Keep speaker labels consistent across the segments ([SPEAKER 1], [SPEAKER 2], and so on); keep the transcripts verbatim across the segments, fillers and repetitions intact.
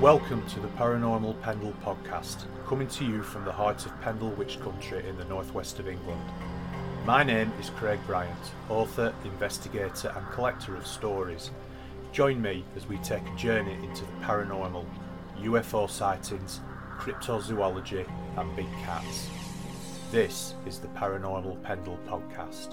[SPEAKER 1] Welcome to the Paranormal Pendle podcast, coming to you from the heart of Pendle Witch Country in the northwest of England. My name is Craig Bryant, author, investigator and collector of stories. Join me as we take a journey into the paranormal, U F O sightings, cryptozoology and big cats. This is the Paranormal Pendle podcast.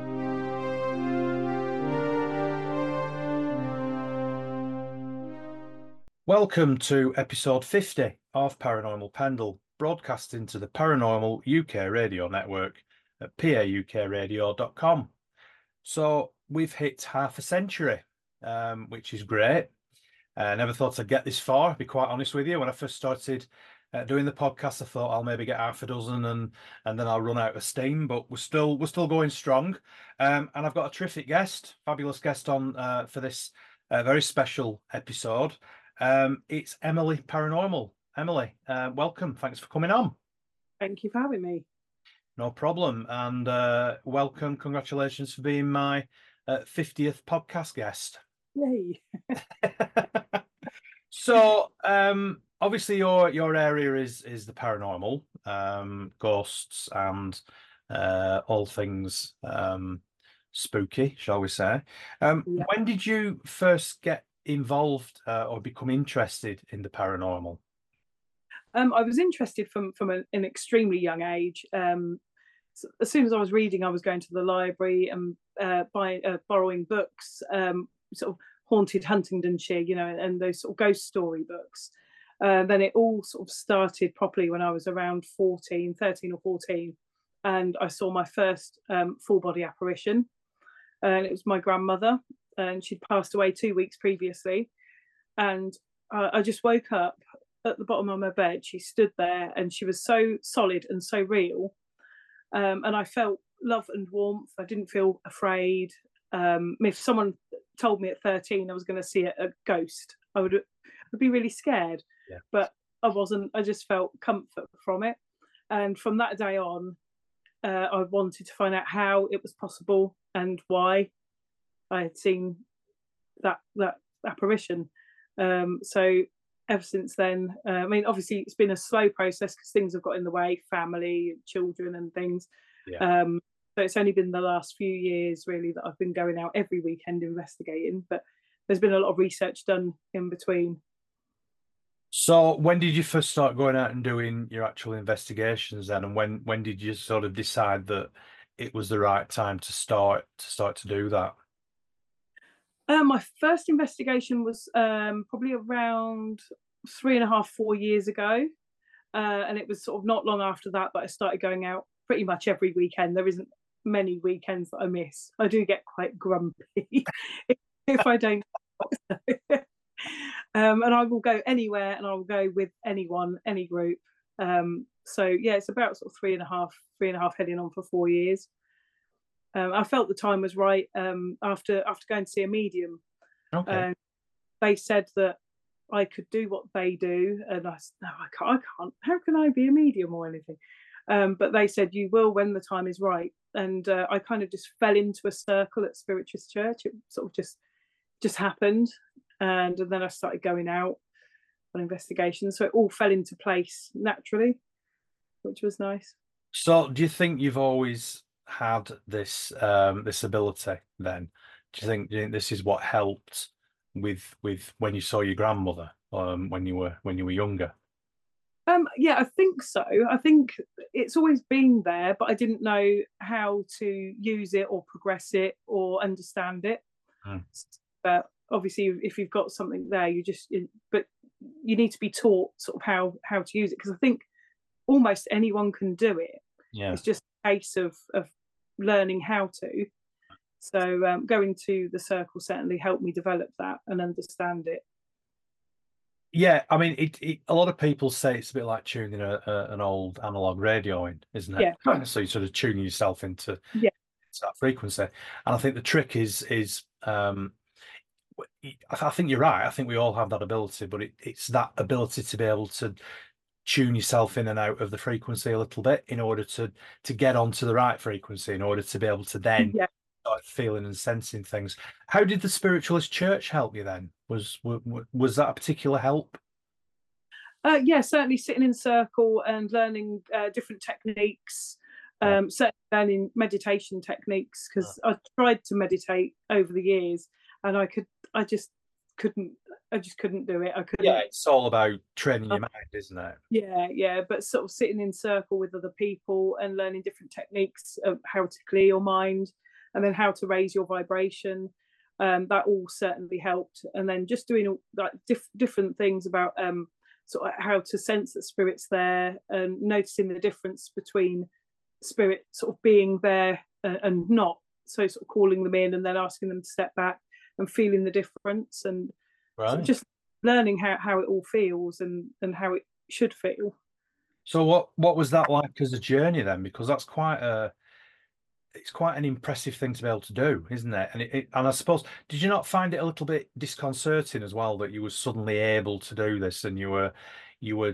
[SPEAKER 1] Welcome to episode fifty of Paranormal Pendle, broadcasting to the Paranormal U K radio network at p a u k radio dot com. So we've hit half a century, um, which is great. I uh, never thought I'd get this far, to be quite honest with you. When I first started uh, doing the podcast, I thought I'll maybe get half a dozen and and then I'll run out of steam, but we're still we're still going strong. Um, and I've got a terrific guest, fabulous guest on uh, for this uh, very special episode. Um, it's Emily Paranormal. Emily, uh, welcome. Thanks for coming on.
[SPEAKER 2] Thank you for having me.
[SPEAKER 1] No problem. And uh, welcome. Congratulations for being my uh, fiftieth podcast guest.
[SPEAKER 2] Yay.
[SPEAKER 1] So, um, obviously, your your area is is the paranormal, um, ghosts, and uh, all things um, spooky, shall we say? Um,
[SPEAKER 2] Yeah.
[SPEAKER 1] When did you first get involved uh, or become interested in the paranormal?
[SPEAKER 2] Um, I was interested from from a, an extremely young age. Um, so as soon as I was reading, I was going to the library and uh, buying, uh, borrowing books, um, sort of Haunted Huntingdonshire, you know, and, and those sort of ghost story books. Uh, then it all sort of started properly when I was around fourteen, thirteen or fourteen, and I saw my first um, full body apparition, and it was my grandmother. And she'd passed away two weeks previously. And uh, I just woke up at the bottom of my bed. She stood there and she was so solid and so real. Um, and I felt love and warmth. I didn't feel afraid. Um, if someone told me at thirteen I was going to see a, a ghost, I would I'd be really scared.
[SPEAKER 1] Yeah.
[SPEAKER 2] But I wasn't. I just felt comfort from it. And from that day on, uh, I wanted to find out how it was possible and why I had seen that that apparition. Um, so ever since then, uh, I mean, obviously it's been a slow process because things have got in the way, family, children, and things.
[SPEAKER 1] Yeah.
[SPEAKER 2] Um, so it's only been the last few years really that I've been going out every weekend investigating. But there's been a lot of research done in between.
[SPEAKER 1] So when did you first start going out and doing your actual investigations then? And when when did you sort of decide that it was the right time to start to start to do that?
[SPEAKER 2] Uh, my first investigation was um, probably around three and a half, four years ago. Uh, and it was sort of not long after that that I started going out pretty much every weekend. There isn't many weekends that I miss. I do get quite grumpy if, if I don't. um, and I will go anywhere and I will go with anyone, any group. Um, so, yeah, it's about sort of three and a half, three and a half heading on for four years. Um, I felt the time was right um, after after going to see a medium.
[SPEAKER 1] Okay.
[SPEAKER 2] Um, they said that I could do what they do, and I said, no, I can't. I can't. How can I be a medium or anything? Um, but they said you will when the time is right, and uh, I kind of just fell into a circle at Spiritualist Church. It sort of just just happened, and, and then I started going out on investigations, so it all fell into place naturally, which was nice.
[SPEAKER 1] So do you think you've always had this um this ability then? Do you think, do you think this is what helped with with when you saw your grandmother um when you were when you were younger?
[SPEAKER 2] Um yeah, I think so. I think it's always been there, but I didn't know how to use it or progress it or understand it.
[SPEAKER 1] Hmm.
[SPEAKER 2] But obviously if you've got something there, you just but you need to be taught sort of how how to use it, because I think almost anyone can do it.
[SPEAKER 1] Yeah.
[SPEAKER 2] It's just a case of of learning how to. So um, going to the circle certainly helped me develop that and understand it.
[SPEAKER 1] Yeah, I mean, it, it. A lot of people say it's a bit like tuning a, a, an old analog radio in, isn't it?
[SPEAKER 2] Yeah.
[SPEAKER 1] So you sort of tuning yourself into,
[SPEAKER 2] yeah.
[SPEAKER 1] into that frequency. And I think the trick is is um, I think you're right. I think we all have that ability, but it, it's that ability to be able to tune yourself in and out of the frequency a little bit in order to to get onto the right frequency, in order to be able to then
[SPEAKER 2] yeah.
[SPEAKER 1] start feeling and sensing things. How did the Spiritualist Church help you then? Was was, was that a particular help?
[SPEAKER 2] Uh, yeah, certainly sitting in circle and learning uh, different techniques,
[SPEAKER 1] Right.
[SPEAKER 2] um, certainly learning meditation techniques,
[SPEAKER 1] Mm.
[SPEAKER 2] because I tried to meditate over the years and I could, I just couldn't, I just couldn't do it. I
[SPEAKER 1] Yeah,
[SPEAKER 2] couldn't.
[SPEAKER 1] it's all about training
[SPEAKER 2] uh,
[SPEAKER 1] your mind, isn't it?
[SPEAKER 2] yeah, yeah, but sort of sitting in circle with other people and learning different techniques of how to clear your mind and then how to raise your vibration. Um, that all certainly helped. And then just doing all, like diff- different things about um, sort of how to sense that spirit's there and noticing the difference between spirit sort of being there and, and not. So sort of calling them in and then asking them to step back and feeling the difference and sort of
[SPEAKER 1] Right.
[SPEAKER 2] just learning how, how it all feels and, and how it should feel.
[SPEAKER 1] So what what was that like as a journey then? Because that's quite a it's quite an impressive thing to be able to do, isn't it? And it, it and I suppose, did you not find it a little bit disconcerting as well that you were suddenly able to do this and you were you were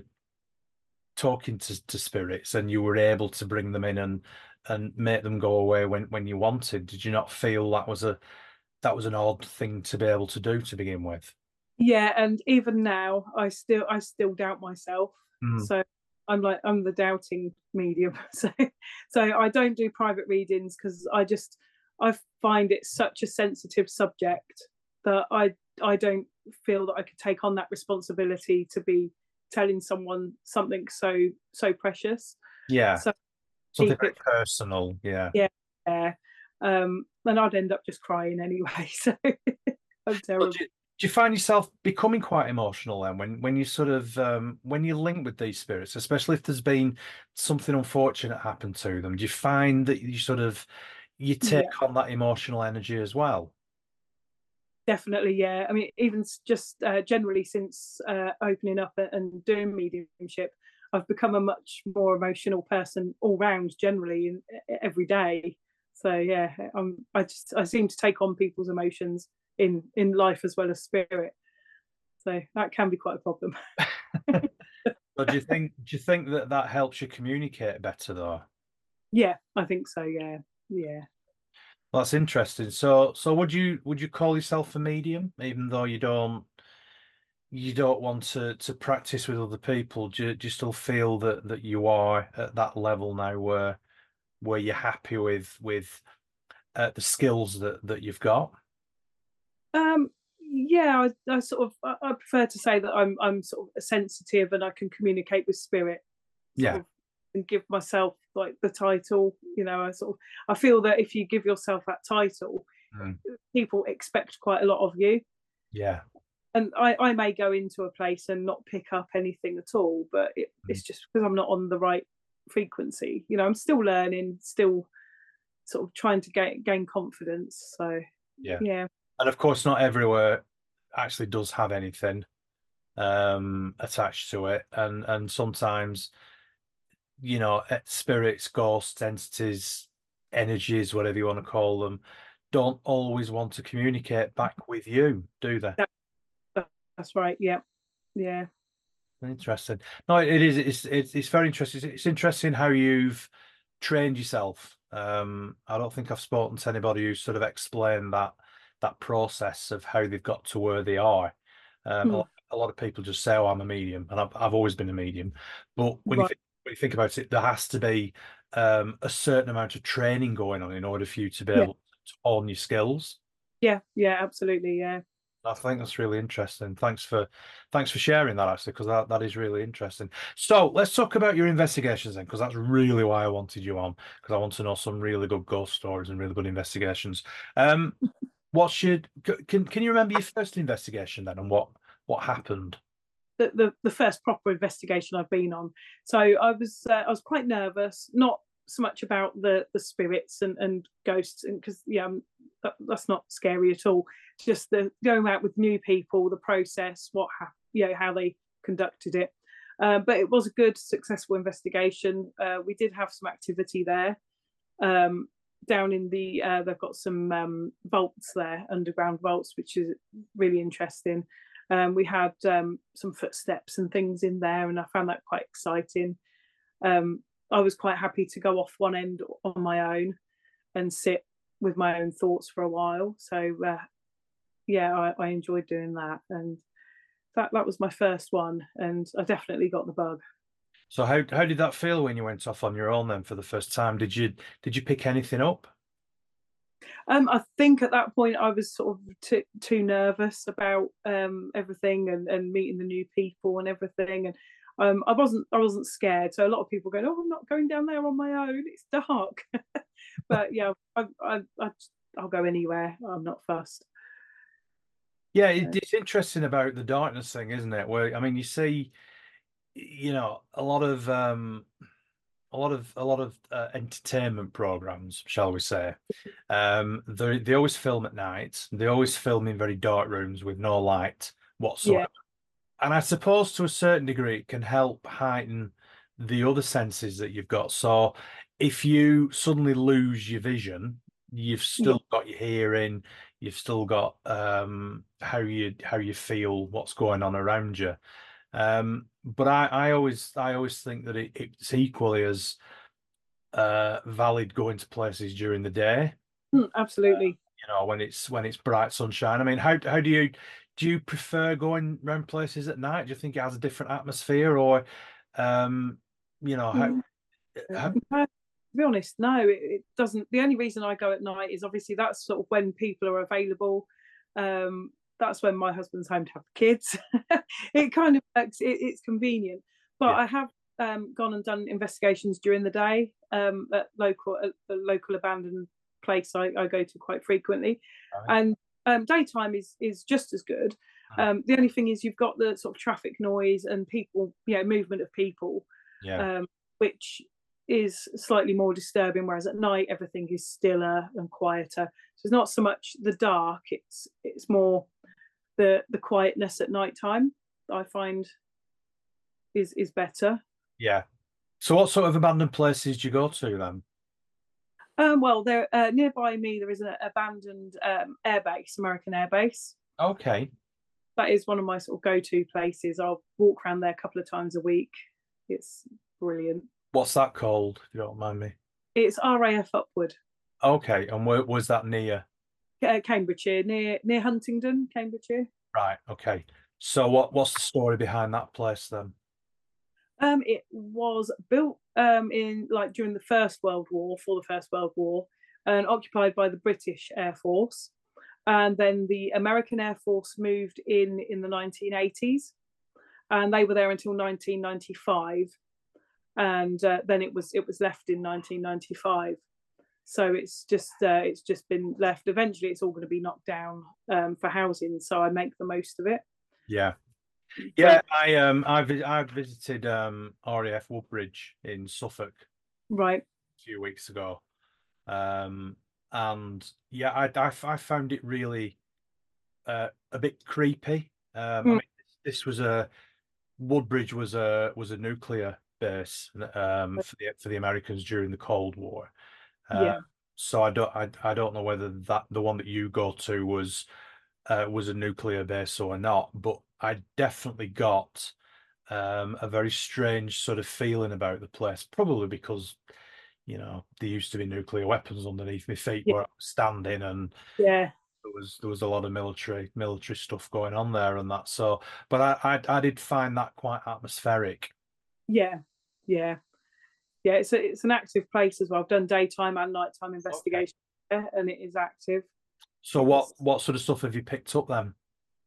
[SPEAKER 1] talking to, to spirits and you were able to bring them in and and make them go away when when you wanted? Did you not feel that was a that was an odd thing to be able to do to begin with?
[SPEAKER 2] Yeah, and even now I still I still doubt myself.
[SPEAKER 1] Mm.
[SPEAKER 2] So I'm like I'm the doubting medium. So so I don't do private readings because I just I find it such a sensitive subject that I I don't feel that I could take on that responsibility to be telling someone something so so precious.
[SPEAKER 1] Yeah,
[SPEAKER 2] So
[SPEAKER 1] something
[SPEAKER 2] keep
[SPEAKER 1] very
[SPEAKER 2] it.
[SPEAKER 1] personal. Yeah.
[SPEAKER 2] Yeah, yeah. Um, then I'd end up just crying anyway. So I'm
[SPEAKER 1] But
[SPEAKER 2] terrible.
[SPEAKER 1] do you, do you find yourself becoming quite emotional then when when you sort of um, when you link with these spirits, especially if there's been something unfortunate happen to them? Do you find that you sort of you
[SPEAKER 2] Yeah,
[SPEAKER 1] take on that emotional energy as well?
[SPEAKER 2] definitely. Yeah. I mean, even just uh, generally since uh, opening up and doing mediumship, I've become a much more emotional person all round generally in every day. So yeah, I'm, I just I seem to take on people's emotions in in life as well as spirit. So that can be quite a problem.
[SPEAKER 1] But do you think do you think that that helps you communicate better though?
[SPEAKER 2] Yeah, I think so. Yeah, yeah.
[SPEAKER 1] Well, that's interesting. So so would you would you call yourself a medium even though you don't you don't want to to practice with other people? Do you, do you still feel that that you are at that level now where where you're happy with with uh, the skills that that you've got?
[SPEAKER 2] Um, yeah, I, I sort of I, I prefer to say that I'm I'm sort of sensitive and I can communicate with spirit, sort
[SPEAKER 1] Yeah.
[SPEAKER 2] of, and give myself like the title. You know, I sort of I feel that if you give yourself that title,
[SPEAKER 1] Mm.
[SPEAKER 2] people expect quite a lot of you.
[SPEAKER 1] Yeah.
[SPEAKER 2] And I, I may go into a place and not pick up anything at all, but it,
[SPEAKER 1] Mm.
[SPEAKER 2] it's just because I'm not on the right frequency. You know, I'm still learning, still sort of trying to gain gain confidence. So
[SPEAKER 1] Yeah.
[SPEAKER 2] yeah,
[SPEAKER 1] And of course, not everywhere actually does have anything um attached to it, and and sometimes, you know, eh, spirits, ghosts, entities, energies, whatever you want to call them, don't always want to communicate back with you, do they?
[SPEAKER 2] that, that's right. Yeah, yeah.
[SPEAKER 1] Interesting. No, it is. It's it's it's very interesting. It's interesting how you've trained yourself. Um, I don't think I've spoken to anybody who sort of explained that that process of how they've got to where they are. Um, a
[SPEAKER 2] Hmm.
[SPEAKER 1] lot, a lot of people just say, "Oh, I'm a medium," and I've I've always been a medium. But when you
[SPEAKER 2] Right.
[SPEAKER 1] think when you think about it, there has to be um, a certain amount of training going on in order for you to be
[SPEAKER 2] Yeah.
[SPEAKER 1] able to hone your skills.
[SPEAKER 2] Yeah. Yeah. Absolutely. Yeah.
[SPEAKER 1] I think that's really interesting. Thanks for thanks for sharing that actually, because that, that is really interesting. So let's talk about your investigations then, because that's really why I wanted you on, because I want to know some really good ghost stories and really good investigations. Um, what should can can you remember your first investigation then and what what happened?
[SPEAKER 2] The, the the first proper investigation I've been on. So I was uh, I was quite nervous, not so much about the the spirits and and ghosts, and because yeah, um, that, that's not scary at all. Just the going out with new people, the process, what happened, you know, how they conducted it. Uh, but it was a good, successful investigation. Uh, we did have some activity there. Um, down in the uh, they've got some um, vaults there, underground vaults, which is really interesting. Um, we had um, some footsteps and things in there, and I found that quite exciting. Um, I was quite happy to go off one end on my own and sit with my own thoughts for a while. So uh, yeah, I, I enjoyed doing that, and that that was my first one, and I definitely got the bug.
[SPEAKER 1] So how how did that feel when you went off on your own then for the first time? Did you did you pick anything up?
[SPEAKER 2] Um, I think at that point I was sort of too too nervous about um, everything and, and meeting the new people and everything, and um, I wasn't I wasn't scared. So a lot of people going, "Oh, I'm not going down there on my own. It's dark." But yeah, I, I, I I'll go anywhere. I'm not fussed.
[SPEAKER 1] Yeah, it, it's interesting about the darkness thing, isn't it? Where I mean, you see, you know, a lot of um, a lot of a lot of uh, entertainment programs, shall we say? Um, they they always film at night. They always film in very dark rooms with no light
[SPEAKER 2] Yeah,
[SPEAKER 1] whatsoever. And I suppose to a certain degree, it can help heighten the other senses that you've got. So if you suddenly lose your vision, you've
[SPEAKER 2] yeah,
[SPEAKER 1] still got your hearing, you've still got um, how you how you feel, what's going on around you. Um, but I, I always I always think that it, it's equally as uh, valid going to places during the day.
[SPEAKER 2] mm, absolutely.
[SPEAKER 1] You know, when it's when it's bright sunshine. I mean, how how do you do you prefer going around places at night? Do you think it has a different atmosphere, or um, you know, how,
[SPEAKER 2] Mm,
[SPEAKER 1] how
[SPEAKER 2] no, to be honest, no, it, it doesn't. The only reason I go at night is obviously that's sort of when people are available. Um, that's when my husband's home to have the kids. It kind of works. It, it's convenient, but
[SPEAKER 1] yeah,
[SPEAKER 2] I have um, gone and done investigations during the day um, at local at the local abandoned place I, I go to quite frequently,
[SPEAKER 1] right.
[SPEAKER 2] and um, daytime is is just as good.
[SPEAKER 1] Mm,
[SPEAKER 2] Um, the only thing is you've got the sort of traffic noise and people, you know, movement of people,
[SPEAKER 1] yeah,
[SPEAKER 2] um, which is slightly more disturbing. Whereas at night everything is stiller and quieter. So it's not so much the dark; it's it's more the the quietness at night time I find is is better.
[SPEAKER 1] yeah. So, what sort of abandoned places do you go to then?
[SPEAKER 2] Um, well, there uh, nearby me there is an abandoned um, airbase, American airbase.
[SPEAKER 1] Okay,
[SPEAKER 2] That is one of my sort of go-to places. I'll walk around there a couple of times a week. It's brilliant.
[SPEAKER 1] what's that called? If you don't mind me.
[SPEAKER 2] It's R A F Upward,
[SPEAKER 1] Okay, and where was that near?
[SPEAKER 2] uh, Cambridgeshire, near near Huntingdon, Cambridgeshire.
[SPEAKER 1] Right. Okay. So, what what's the story behind that place then?
[SPEAKER 2] Um, it was built um, in like during the First World War, for the First World War, and occupied by the British Air Force. And then the American Air Force moved in in the nineteen eighties, and they were there until nineteen ninety-five, and uh, then it was it was left in nineteen ninety-five. So it's just uh, it's just been left. Eventually, it's all going to be knocked down um, for housing. So I make the most of it.
[SPEAKER 1] Yeah. Yeah,
[SPEAKER 2] But
[SPEAKER 1] I um I vi I visited um R A F Woodbridge in Suffolk
[SPEAKER 2] right,
[SPEAKER 1] a few weeks ago. Um and yeah, I I, I found it really uh, a bit creepy. Um I
[SPEAKER 2] mm,
[SPEAKER 1] mean this was a Woodbridge was a was a nuclear base um for the for the Americans during the Cold War. Uh
[SPEAKER 2] yeah,
[SPEAKER 1] so I don't I, I don't know whether that the one that you go to was uh, was a nuclear base or not, but I definitely got um, a very strange sort of feeling about the place, probably because, you know, there used to be nuclear weapons underneath my feet
[SPEAKER 2] yeah,
[SPEAKER 1] where I was standing, and
[SPEAKER 2] yeah,
[SPEAKER 1] there was there was a lot of military military stuff going on there and that. So, but I I, I did find that quite atmospheric.
[SPEAKER 2] yeah, yeah. Yeah, it's a, it's an active place as well. I've done daytime and nighttime
[SPEAKER 1] Okay.
[SPEAKER 2] investigation there, and it is active.
[SPEAKER 1] So what
[SPEAKER 2] It's
[SPEAKER 1] what sort of stuff have you picked up then?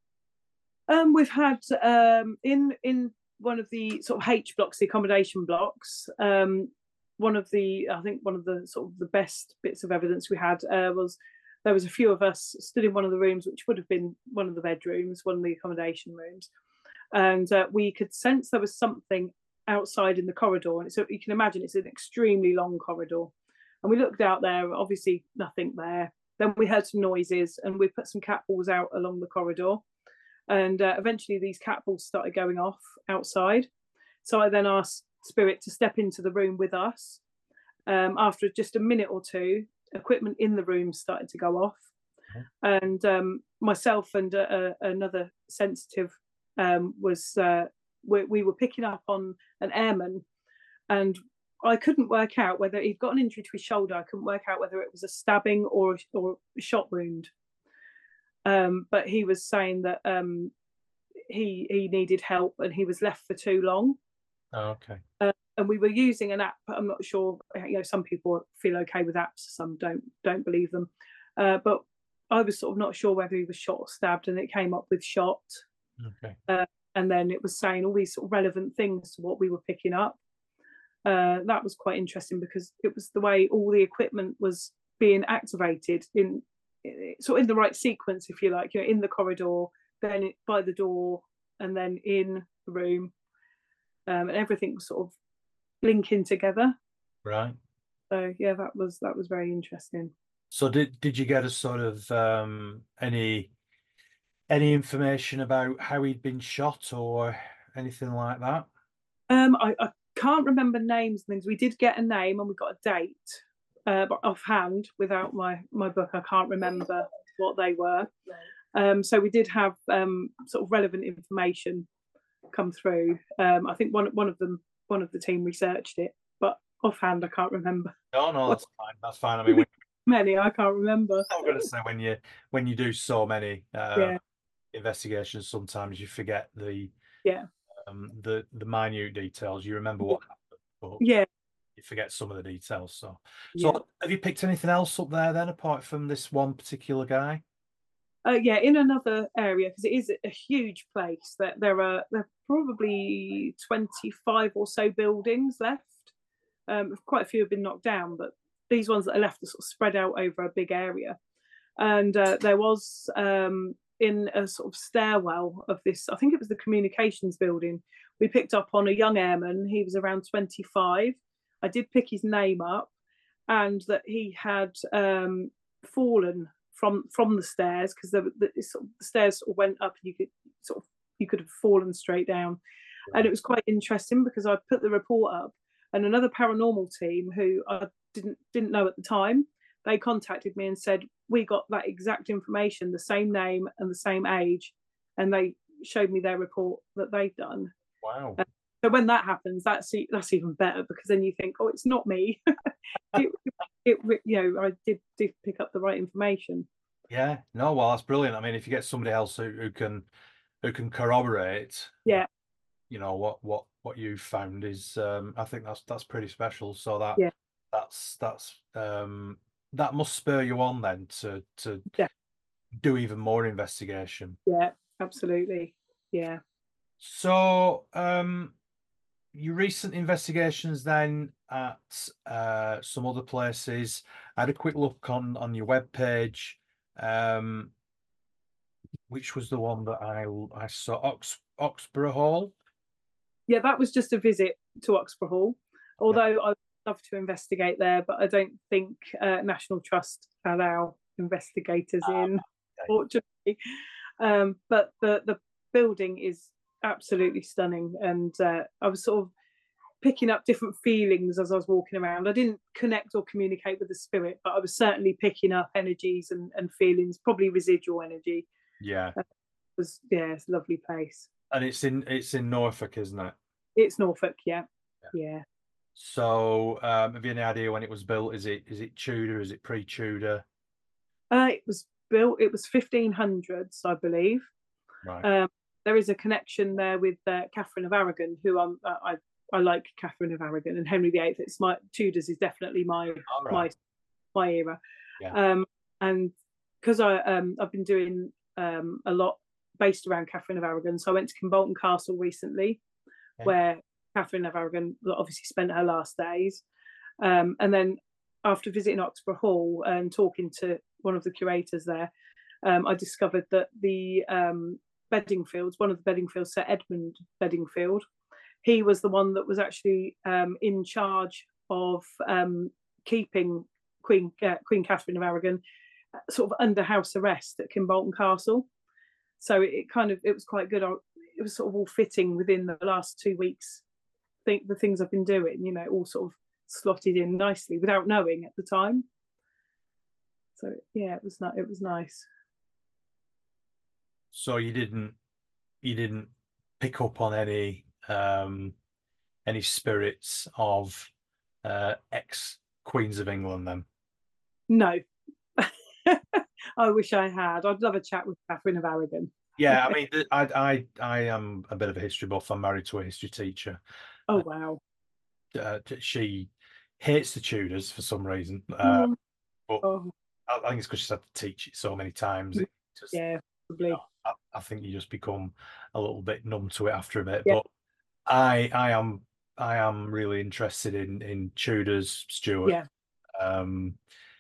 [SPEAKER 2] um, we've had um, in in one of the sort of H blocks, the accommodation blocks. Um, one of the I think one of the sort of the best bits of evidence we had uh, was there was a few of us stood in one of the rooms, which would have been one of the bedrooms, one of the accommodation rooms, and uh, we could sense there was something outside in the corridor. And so you can imagine it's an extremely long corridor. And we looked out there, obviously nothing there. Then we heard some noises, and we put some cat balls out along the corridor. And uh, eventually, these cat balls started going off outside. So I then asked Spirit to step into the room with us. Um, after just a minute or two, equipment in the room started to go off, and um, myself and uh, uh, another sensitive um, was uh, we, we were picking up on an airman, and I couldn't work out whether he'd got an injury to his shoulder. I couldn't work out whether it was a stabbing or or a shot wound. Um, but he was saying that um, he he needed help and he was left for too long.
[SPEAKER 1] Oh, okay.
[SPEAKER 2] Uh, and we were using an app. I'm not sure. You know, some people feel okay with apps, some don't don't believe them. Uh, but I was sort of not sure whether he was shot or stabbed, and it came up with shot.
[SPEAKER 1] Okay.
[SPEAKER 2] Uh, and then it was saying all these sort of relevant things to what we were picking up. Uh, that was quite interesting because it was the way all the equipment was being activated in sort of in the right sequence, if you like. You know, in the corridor, then it, by the door, and then in the room, um, and everything was sort of linking together.
[SPEAKER 1] Right.
[SPEAKER 2] So yeah, that was that was very interesting.
[SPEAKER 1] So did did you get a sort of um, any any information about how he'd been shot or anything like that?
[SPEAKER 2] Um, I, I can't remember names and things. We did get a name and we got a date, uh, but offhand, without my my book, I can't remember what they were. Um, so we did have um, sort of relevant information come through. Um, I think one one of them, one of the team researched it, but offhand, I can't remember.
[SPEAKER 1] No, no, that's fine. That's fine. I mean, when,
[SPEAKER 2] Many I can't remember.
[SPEAKER 1] I'm going to say when you when you do so many uh,
[SPEAKER 2] Yeah,
[SPEAKER 1] investigations, sometimes you forget the
[SPEAKER 2] yeah,
[SPEAKER 1] um, the the minute details. You remember what happened, but
[SPEAKER 2] yeah,
[SPEAKER 1] you forget some of the details. So,
[SPEAKER 2] yeah.
[SPEAKER 1] so have you picked anything else up there then, apart from this one particular guy?
[SPEAKER 2] Uh, yeah, in another area, because it is a huge place. That there are there are probably twenty-five or so buildings left. Um, quite a few have been knocked down, but these ones that are left are sort of spread out over a big area. And uh, there was um, in a sort of stairwell of this, I think it was the communications building, we picked up on a young airman. He was around twenty-five. I did pick his name up, and that he had um, fallen from from the stairs, because the, the, sort of, the stairs sort of went up, and you could sort of you could have fallen straight down. And it was quite interesting because I put the report up, and another paranormal team who I didn't didn't know at the time, they contacted me and said, we got that exact information, the same name and the same age, and they showed me their report that they'd done.
[SPEAKER 1] Wow.
[SPEAKER 2] Uh, so when that happens, that's that's even better, because then you think, oh, it's not me. it, it, you know, I did, did pick up the right information.
[SPEAKER 1] Yeah, no, well, that's brilliant. I mean, if you get somebody else who, who can who can corroborate,
[SPEAKER 2] Yeah,
[SPEAKER 1] you know, what what what you found is, um, I think that's that's pretty special. So that
[SPEAKER 2] yeah,
[SPEAKER 1] that's that's um, that must spur you on then to to
[SPEAKER 2] yeah,
[SPEAKER 1] do even more investigation.
[SPEAKER 2] yeah, absolutely. Yeah.
[SPEAKER 1] So, um, your recent investigations then at uh, some other places. I had a quick look on on your webpage. Um, which was the one that I I saw, Ox Oxborough Hall.
[SPEAKER 2] Yeah, that was just a visit to Oxborough Hall.
[SPEAKER 1] Yeah.
[SPEAKER 2] Although I'd love to investigate there, but I don't think uh, National Trust allow investigators
[SPEAKER 1] Ah,
[SPEAKER 2] in,
[SPEAKER 1] okay.
[SPEAKER 2] fortunately. Um, but the the building is absolutely stunning, and uh, I was sort of picking up different feelings as I was walking around. I didn't connect or communicate with the spirit, but I was certainly picking up energies and, and feelings, probably residual energy.
[SPEAKER 1] Yeah,
[SPEAKER 2] Uh, it was yeah, it's a lovely place.
[SPEAKER 1] and it's in it's in Norfolk, isn't it?
[SPEAKER 2] It's Norfolk, yeah,
[SPEAKER 1] Yeah.
[SPEAKER 2] yeah.
[SPEAKER 1] So, um, have you any idea when it was built? Is it is it Tudor? Is it pre-Tudor?
[SPEAKER 2] Uh, it was built. It was fifteen hundreds, I believe.
[SPEAKER 1] Right.
[SPEAKER 2] Um, there is a connection there with uh, Catherine of Aragon, who I'm, uh, I I like Catherine of Aragon, and Henry the Eighth. It's my Tudors is definitely my
[SPEAKER 1] All
[SPEAKER 2] my
[SPEAKER 1] right.
[SPEAKER 2] my era.
[SPEAKER 1] Yeah.
[SPEAKER 2] Um, and because I um I've been doing um a lot based around Catherine of Aragon, so I went to Kimbolton Castle recently,
[SPEAKER 1] Okay.
[SPEAKER 2] where Catherine of Aragon obviously spent her last days. Um, and then after visiting Oxborough Hall and talking to one of the curators there, um, I discovered that the um, Bedingfields, one of the Bedingfields, Sir Edmund Bedingfield, he was the one that was actually um, in charge of um, keeping Queen uh, Queen Catherine of Aragon sort of under house arrest at Kimbolton Castle. So it, it kind of it was quite good. It was sort of all fitting within the last two weeks. Think the things I've been doing, you know, all sort of slotted in nicely without knowing at the time. So yeah, it was not. It was nice.
[SPEAKER 1] So you didn't you didn't pick up on any um, any spirits of uh, ex Queens of England then?
[SPEAKER 2] No, I wish I had. I'd love a chat with Catherine of Aragon.
[SPEAKER 1] Yeah, I mean, th- I I I am a bit of a history buff. I'm married to a history teacher.
[SPEAKER 2] Oh
[SPEAKER 1] Uh,
[SPEAKER 2] wow.
[SPEAKER 1] uh, she hates the Tudors for some reason, uh,
[SPEAKER 2] Mm.
[SPEAKER 1] but
[SPEAKER 2] Oh
[SPEAKER 1] I, I think it's because she's had to teach it so many times. It just,
[SPEAKER 2] yeah,
[SPEAKER 1] you know,
[SPEAKER 2] probably.
[SPEAKER 1] I, I think you just become a little bit numb to it after a bit.
[SPEAKER 2] Yeah,
[SPEAKER 1] But I I am I am really interested in in Tudors, Stuart.
[SPEAKER 2] yeah,
[SPEAKER 1] Um,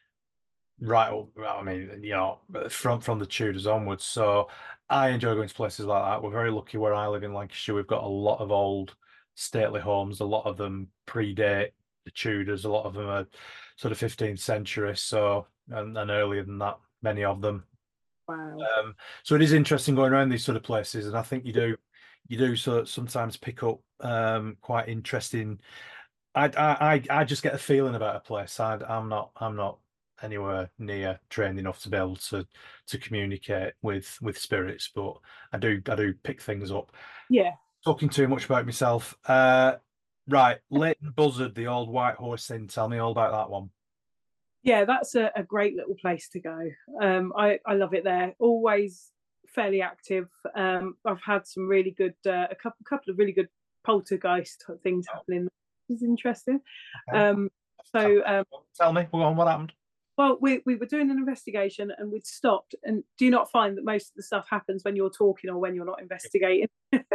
[SPEAKER 1] right up, I mean, you know, from from the Tudors onwards. So I enjoy going to places like that. We're very lucky where I live in Lancashire. We've got a lot of old stately homes. A lot of them predate the Tudors. A lot of them are sort of fifteenth century. So and, and earlier than that, many of them.
[SPEAKER 2] wow.
[SPEAKER 1] Um, so it is interesting going around these sort of places, and I think you do you do sort of sometimes pick up um, quite interesting. I, I I I just get a feeling about a place. I, I'm not I'm not anywhere near trained enough to be able to to communicate with with spirits, but I do I do pick things up.
[SPEAKER 2] Yeah,
[SPEAKER 1] Talking too much about myself. Uh, right, Leighton Buzzard, the old white horse inn. Tell me all about that one.
[SPEAKER 2] yeah, that's a, a great little place to go. Um, I I love it there. Always fairly active. Um, I've had some really good, uh, a couple couple of really good poltergeist type things
[SPEAKER 1] Oh,
[SPEAKER 2] happening. Which is interesting.
[SPEAKER 1] okay.
[SPEAKER 2] Um,
[SPEAKER 1] Tell,
[SPEAKER 2] so um,
[SPEAKER 1] tell me, go on, what happened?
[SPEAKER 2] well, we we were doing an investigation and we'd stopped. And do you not find that most of the stuff happens when you're talking or when you're not investigating?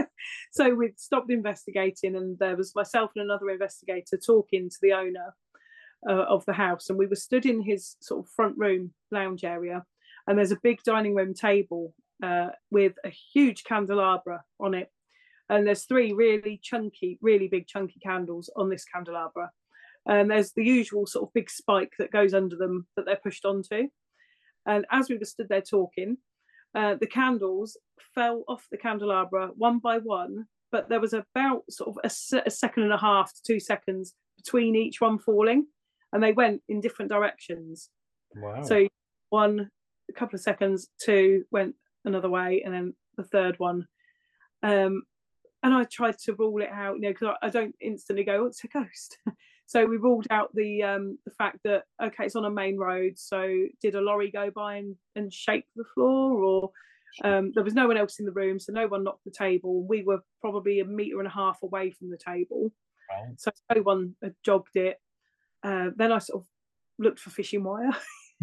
[SPEAKER 2] So we'd stopped investigating, and there was myself and another investigator talking to the owner uh, of the house, and we were stood in his sort of front room lounge area, and there's a big dining room table uh, with a huge candelabra on it, and there's three really chunky, really big chunky candles on this candelabra, and there's the usual sort of big spike that goes under them that they're pushed onto. And as we were stood there talking, uh, the candles fell off the candelabra one by one, but there was about sort of a, se- a second and a half to two seconds between each one falling, and they went in different directions.
[SPEAKER 1] Wow.
[SPEAKER 2] So one, a couple of seconds, two went another way, and then the third one. Um, and I tried to rule it out, you know, because I, I don't instantly go, oh, it's a ghost. So we ruled out the um, the fact that okay, it's on a main road. So did a lorry go by and, and shake the floor, or um, there was no one else in the room, so no one knocked the table. We were probably a meter and a half away from the table,
[SPEAKER 1] Right.
[SPEAKER 2] so no one had jogged it. Uh, then I sort of looked for fishing wire,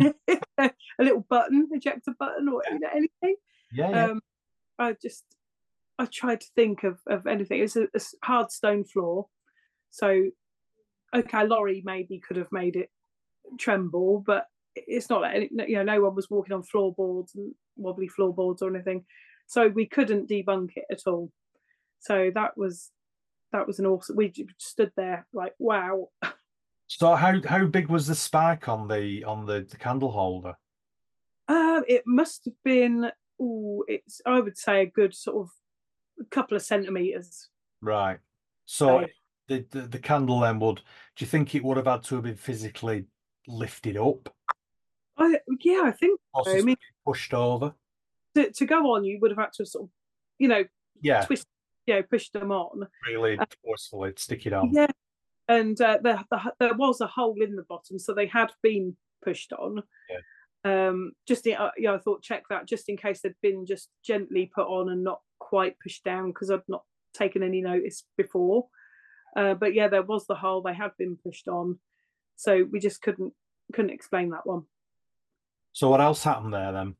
[SPEAKER 2] a little button, ejector button, or you know anything.
[SPEAKER 1] Yeah, yeah.
[SPEAKER 2] Um, I just I tried to think of of anything. It's a, a hard stone floor, so okay, lorry maybe could have made it tremble, but it's not like you know no one was walking on floorboards and wobbly floorboards or anything, so we couldn't debunk it at all. So that was that was an awesome. We stood there like wow.
[SPEAKER 1] So how how big was the spike on the on the, the candle holder?
[SPEAKER 2] Uh, it must have been. Oh, it's I would say a good sort of a couple of centimeters.
[SPEAKER 1] Right. So
[SPEAKER 2] So
[SPEAKER 1] the, the the candle then would, do you think it would have had to have been physically lifted up,
[SPEAKER 2] I yeah, I think so. I
[SPEAKER 1] possibly
[SPEAKER 2] mean,
[SPEAKER 1] pushed over?
[SPEAKER 2] to, to go on, you would have had to sort of, you know,
[SPEAKER 1] Yeah,
[SPEAKER 2] twist, you know, push them on.
[SPEAKER 1] really
[SPEAKER 2] Uh,
[SPEAKER 1] forcefully stick it on.
[SPEAKER 2] yeah, and uh, the, the, there was a hole in the bottom, so they had been pushed on.
[SPEAKER 1] Yeah.
[SPEAKER 2] Um, just uh, yeah, I thought check that just in case they'd been just gently put on and not quite pushed down because I'd not taken any notice before. Uh, but yeah, there was the hole; they had been pushed on, so we just couldn't couldn't explain that one.
[SPEAKER 1] So what else happened there then?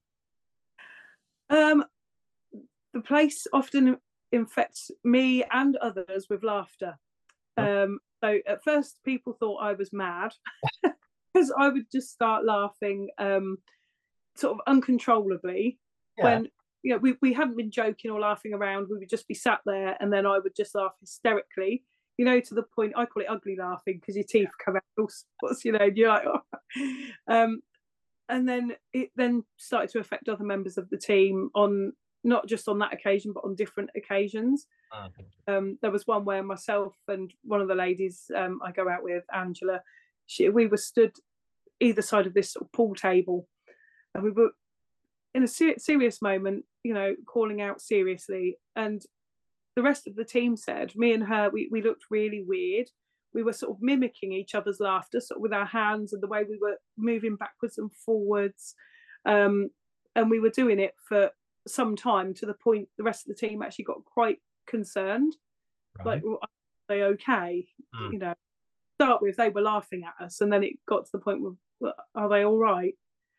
[SPEAKER 2] Um, the place often infects me and others with laughter.
[SPEAKER 1] Oh,
[SPEAKER 2] Um, so at first, people thought I was mad because I would just start laughing, um, sort of uncontrollably.
[SPEAKER 1] yeah.
[SPEAKER 2] When you know we, we hadn't been joking or laughing around, we would just be sat there, and then I would just laugh hysterically. You know, to the point I call it ugly laughing because your teeth come out all sorts. You know, and you're like, oh. um, and then it then started to affect other members of the team on not just on that occasion but on different occasions. Um, there was one where myself and one of the ladies um, I go out with, Angela, she, we were stood either side of this sort of pool table, and we were in a ser- serious moment, you know, calling out seriously. And the rest of the team said, me and her, we, we looked really weird. We were sort of mimicking each other's laughter, sort of with our hands and the way we were moving backwards and forwards. Um, and we were doing it for some time, to the point the rest of the team actually got quite concerned.
[SPEAKER 1] Right.
[SPEAKER 2] Like, well, are they okay?
[SPEAKER 1] Mm.
[SPEAKER 2] You know, start with they were laughing at us, and then it got to the point where, well, are they all right?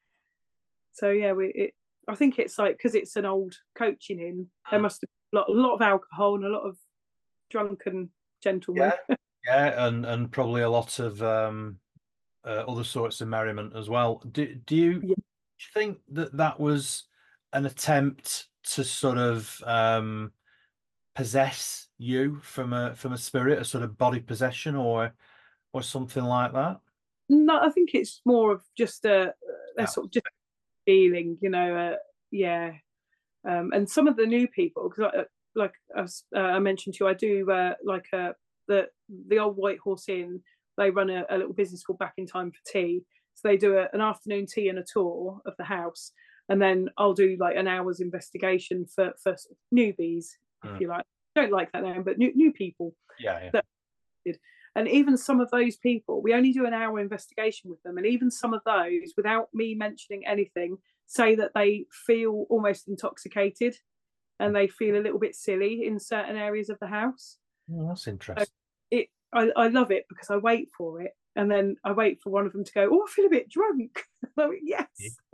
[SPEAKER 2] So yeah, we it I think it's like, because it's an old coaching inn, there must have been a lot, a lot of alcohol and a lot of drunken gentlemen.
[SPEAKER 1] Yeah, yeah, and and probably a lot of um, uh, other sorts of merriment as well. Do do you,
[SPEAKER 2] Yeah.
[SPEAKER 1] do you think that that was an attempt to sort of um, possess you from a from a spirit, a sort of body possession, or or something like that?
[SPEAKER 2] No, I think it's more of just a, a
[SPEAKER 1] Yeah.
[SPEAKER 2] sort of just feeling, you know. Uh, yeah, um, and some of the new people, because I, like I, was, uh, I mentioned to you, I do uh, like a, the the old White Horse Inn. They run a, a little business called Back in Time for Tea. So they do a, an afternoon tea and a tour of the house, and then I'll do like an hour's investigation for for sort of newbies, if
[SPEAKER 1] Mm.
[SPEAKER 2] you like. Don't like that name, but new new people.
[SPEAKER 1] Yeah, yeah.
[SPEAKER 2] That did. And even some of those people, we only do an hour investigation with them, and even some of those, without me mentioning anything, say that they feel almost intoxicated and they feel a little bit silly in certain areas of the house.
[SPEAKER 1] Oh, that's
[SPEAKER 2] So
[SPEAKER 1] interesting.
[SPEAKER 2] it, I, I love it, because I wait for it, and then I wait for one of them to go, "Oh, I feel a bit drunk." I'm like, yes.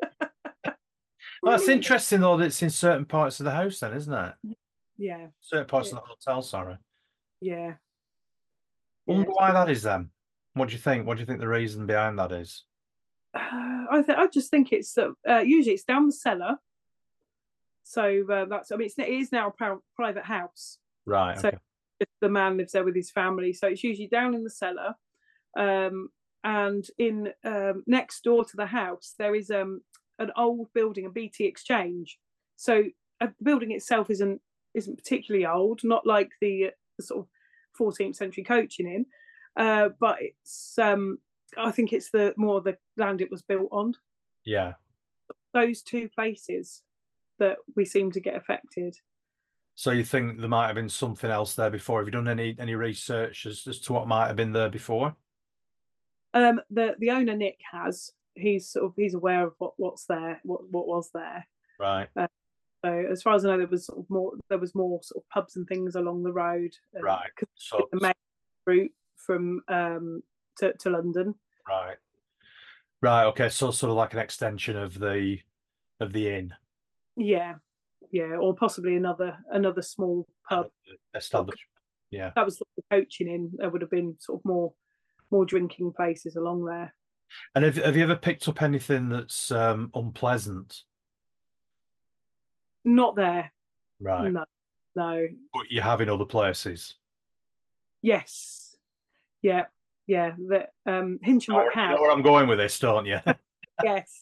[SPEAKER 1] Well, that's interesting though, that it's in certain parts of the house then, isn't it?
[SPEAKER 2] Yeah.
[SPEAKER 1] Certain parts
[SPEAKER 2] Yeah.
[SPEAKER 1] of the hotel, sorry.
[SPEAKER 2] Yeah.
[SPEAKER 1] I
[SPEAKER 2] Yeah.
[SPEAKER 1] wonder why that is then. What do you think? What do you think the reason behind that is?
[SPEAKER 2] Uh, I th- I just think it's uh, uh, usually it's down the cellar. So uh, that's, I mean, it's, it is now a pri- private house.
[SPEAKER 1] Right.
[SPEAKER 2] So
[SPEAKER 1] Okay.
[SPEAKER 2] the man lives there with his family. So it's usually down in the cellar. Um, and in um, next door to the house, there is um, an old building, a B T Exchange. So uh, the building itself isn't isn't particularly old, not like the, the sort of fourteenth century coaching inn, uh, but it's um, I think it's the more the land it was built on.
[SPEAKER 1] Yeah.
[SPEAKER 2] Those two places that we seem to get affected.
[SPEAKER 1] So you think there might have been something else there before? Have you done any any research as, as to what might have been there before?
[SPEAKER 2] Um, the the owner Nick has. He's sort of he's aware of what, what's there, what what was there.
[SPEAKER 1] Right.
[SPEAKER 2] Uh, so as far as I know, there was sort of more there was more sort of pubs and things along the road. Um,
[SPEAKER 1] Right. So
[SPEAKER 2] the main route from um to, to London.
[SPEAKER 1] right. Right. Okay. So sort of like an extension of the of the inn.
[SPEAKER 2] Yeah, yeah, or possibly another another small pub.
[SPEAKER 1] Establishment. Yeah.
[SPEAKER 2] That was the coaching inn. There would have been sort of more more drinking places along there.
[SPEAKER 1] And have have you ever picked up anything that's um, unpleasant?
[SPEAKER 2] Not there.
[SPEAKER 1] Right.
[SPEAKER 2] No, no.
[SPEAKER 1] But you have in other places.
[SPEAKER 2] Yes. Yeah. Yeah. The um Hinchinbrook
[SPEAKER 1] You know
[SPEAKER 2] House.
[SPEAKER 1] where I'm going with this, don't you?
[SPEAKER 2] Yes.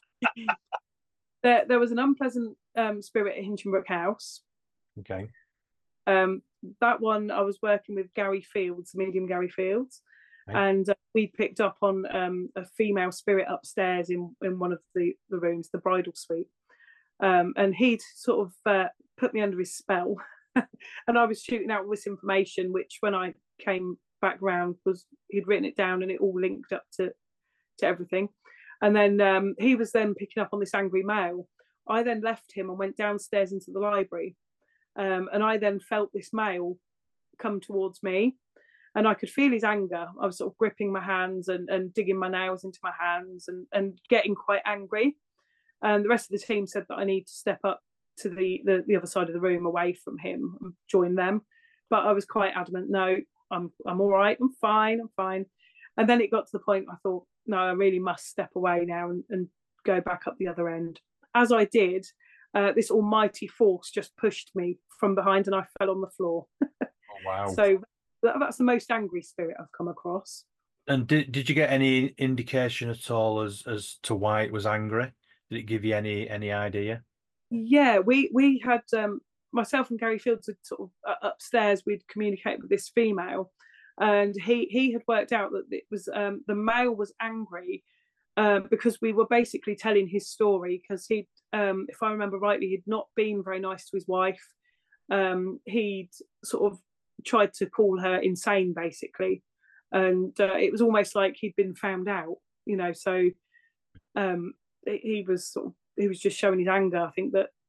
[SPEAKER 2] there there was an unpleasant um spirit at Hinchinbrook House.
[SPEAKER 1] Okay.
[SPEAKER 2] Um that one I was working with Gary Fields, medium Gary Fields.
[SPEAKER 1] Okay.
[SPEAKER 2] And uh, we picked up on um, a female spirit upstairs in, in one of the, the rooms, the bridal suite. Um, and he'd sort of uh, put me under his spell. And I was shooting out all this information, which when I came back round, was he'd written it down and it all linked up to, to everything. And then um, he was then picking up on this angry male. I then left him and went downstairs into the library. Um, and I then felt this male come towards me. And I could feel his anger. I was sort of gripping my hands and, and digging my nails into my hands and, and getting quite angry. And the rest of the team said that I need to step up to the, the, the other side of the room away from him and join them. But I was quite adamant, no, I'm I'm all right, I'm fine, I'm fine. And then it got to the point I thought, no, I really must step away now and, and go back up the other end. As I did, uh, this almighty force just pushed me from behind and I fell on the floor.
[SPEAKER 1] Oh, wow.
[SPEAKER 2] So that's the most angry spirit I've come across.
[SPEAKER 1] And did did you get any indication at all as as to why it was angry? Did it give you any any idea?
[SPEAKER 2] Yeah, we we had um, myself and Gary Fields had sort of uh, upstairs. We'd communicate with this female, and he he had worked out that it was um, the male was angry uh, because we were basically telling his story. Because he, um, if I remember rightly, he'd not been very nice to his wife. Um, he'd sort of tried to call her insane, basically, and uh, it was almost like he'd been found out, you know. So um, he was sort of he was just showing his anger. I think that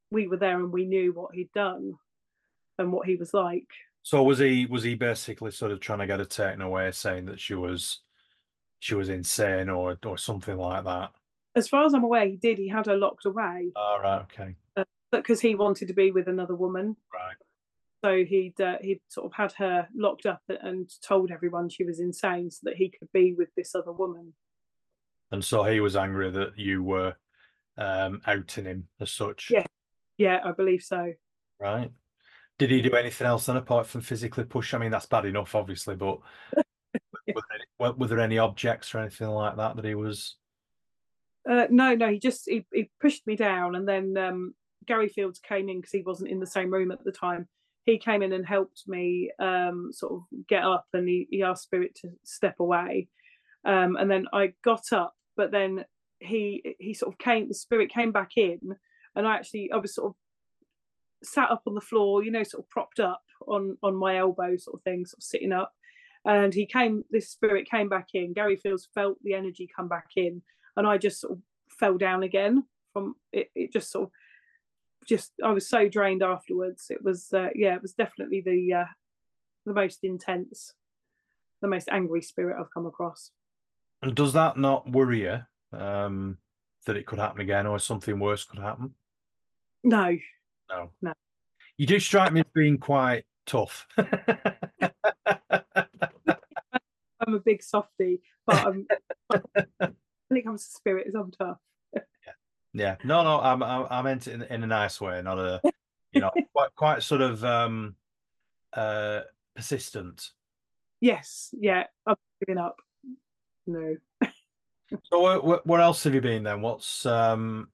[SPEAKER 2] we were there and we knew what he'd done and what he was like.
[SPEAKER 1] So was he was he basically sort of trying to get her taken away, saying that she was she was insane or or something like that?
[SPEAKER 2] As far as I'm aware, he did. He had her locked away,
[SPEAKER 1] All right, okay,
[SPEAKER 2] uh, because he wanted to be with another woman.
[SPEAKER 1] right.
[SPEAKER 2] So he'd uh, he'd sort of had her locked up and told everyone she was insane so that he could be with this other woman.
[SPEAKER 1] And so he was angry that you were um, outing him as such,
[SPEAKER 2] Yeah, yeah, I believe so.
[SPEAKER 1] right? Did he do anything else then apart from physically push? I mean, that's bad enough, obviously, but were there any, were, were there any objects or anything like that that he was?
[SPEAKER 2] Uh, no, no, he just he, he pushed me down, and then um, Gary Fields came in because he wasn't in the same room at the time. He came in and helped me um, sort of get up, and he, he asked Spirit to step away. Um, and then I got up, but then he he sort of came. The Spirit came back in, and I actually I was sort of sat up on the floor, you know, sort of propped up on on my elbow, sort of thing, sort of sitting up. And he came. This Spirit came back in. Gary Fields felt the energy come back in, and I just sort of fell down again from it. It just sort of just I was so drained afterwards. It was uh, yeah, it was definitely the uh, the most intense, the most angry spirit I've come across.
[SPEAKER 1] And does that not worry you um, that it could happen again or something worse could happen?
[SPEAKER 2] No,
[SPEAKER 1] No.
[SPEAKER 2] no,
[SPEAKER 1] You do strike me as being quite tough.
[SPEAKER 2] I'm a big softie, but I'm, when it comes to spirits, I'm tough.
[SPEAKER 1] Yeah, no, no, I'm, I'm, I meant it in, in a nice way, not a, you know, quite, quite sort of um, uh, persistent.
[SPEAKER 2] Yes, yeah, I'm giving up. No,
[SPEAKER 1] So, where, where else have you been then? What's um,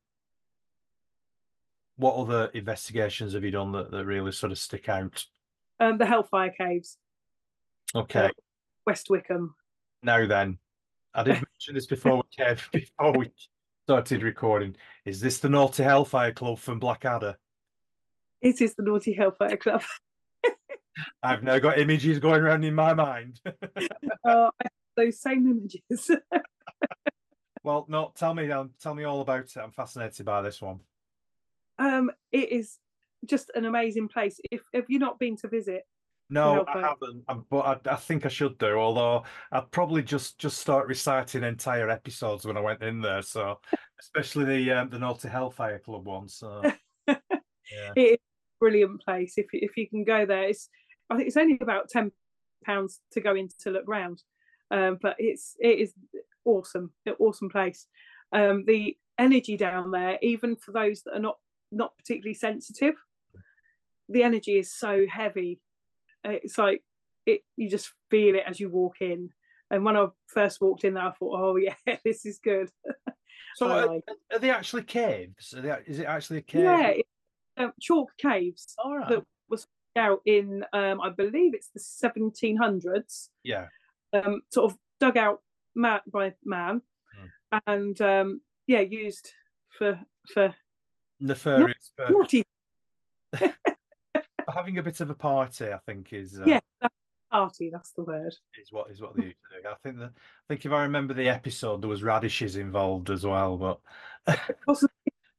[SPEAKER 1] what other investigations have you done that, that really sort of stick out?
[SPEAKER 2] um, the Hellfire Caves,
[SPEAKER 1] Okay,
[SPEAKER 2] uh, West Wickham.
[SPEAKER 1] now then, I did mention this before we came, before we started recording. Is this the Naughty Hellfire Club from Blackadder?
[SPEAKER 2] It is the Naughty Hellfire Club.
[SPEAKER 1] I've now got images going around in my mind.
[SPEAKER 2] uh, I have those same images.
[SPEAKER 1] Well, no, tell me, um, tell me all about it. I'm fascinated by this one.
[SPEAKER 2] um, it is just an amazing place. If have you not been to visit?
[SPEAKER 1] No, I haven't, um, but I, I think I should do. Although I'd probably just just start reciting entire episodes when I went in there. So, especially the um, the Naughty Hellfire Club one. So, yeah,
[SPEAKER 2] It is a brilliant place. If if you can go there, it's I think it's only about ten pounds to go in to look round, um, but it's it is awesome, an awesome place. Um, the energy down there, even for those that are not not particularly sensitive, the energy is so heavy. It's like it you just feel it as you walk in. And when I first walked in there, I thought, oh yeah, this is good.
[SPEAKER 1] so
[SPEAKER 2] I
[SPEAKER 1] are,
[SPEAKER 2] like it.
[SPEAKER 1] are they actually caves? Are they, is it actually a cave?
[SPEAKER 2] Yeah, it's, um, chalk caves
[SPEAKER 1] All right.
[SPEAKER 2] that was out in, um, I believe it's the seventeen hundreds,
[SPEAKER 1] Yeah.
[SPEAKER 2] um, sort of dug out ma- by man,
[SPEAKER 1] Hmm.
[SPEAKER 2] and um, yeah, used for for
[SPEAKER 1] Nefarious for,
[SPEAKER 2] naughty.
[SPEAKER 1] for having a bit of a party. I think is uh,
[SPEAKER 2] Yeah, that's party. That's the word.
[SPEAKER 1] is what is what they used to do. I think that I think if I remember the episode, there was radishes involved as well. But
[SPEAKER 2] Possibly.